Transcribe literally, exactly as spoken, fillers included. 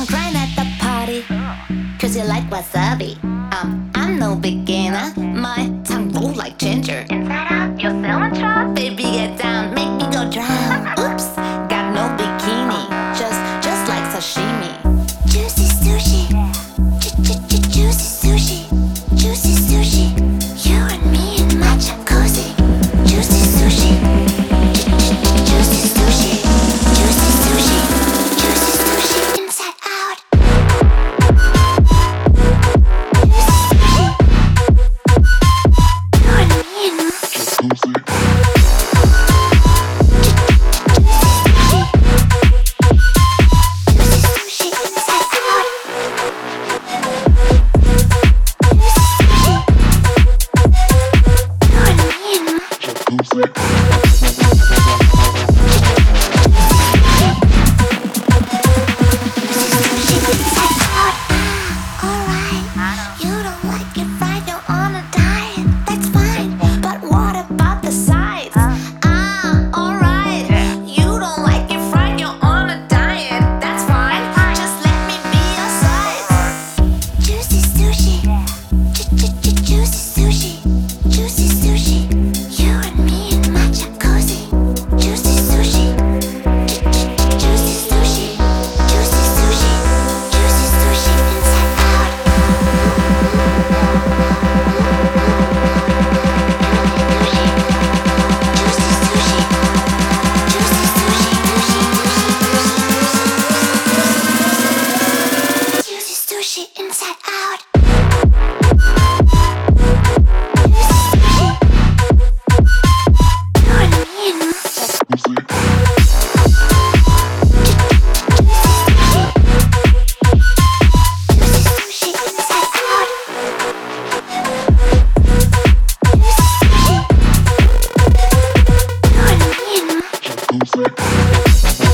grind at the party, cause you like wasabi. Um, I'm no beginner, my tongue roll like ginger. Inside out, you're feeling trouble. Baby, get down, make me go drown. Oops, got no bikini, just, just like sashimi. Juicy sushi, juicy sushi, juicy sushi. You and me in my jacuzzi. Juicy sushi, juicy sushi, juicy sushi, juicy sushi. Inside out. Inside out. Juicy.